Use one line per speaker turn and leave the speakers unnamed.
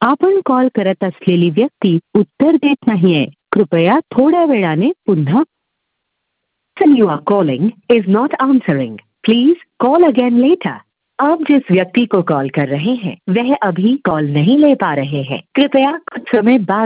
आपण कॉल करत असलेली व्यक्ती उत्तर देत नाहीये. कृपया थोड्या वेळाने पुन्हा. person you are calling is not answering. Please call again later. आप जिस व्यक्ति को कॉल कर रहे हैं वह अभी कॉल नहीं ले पा रहे हैं. कृपया कुछ समय बाद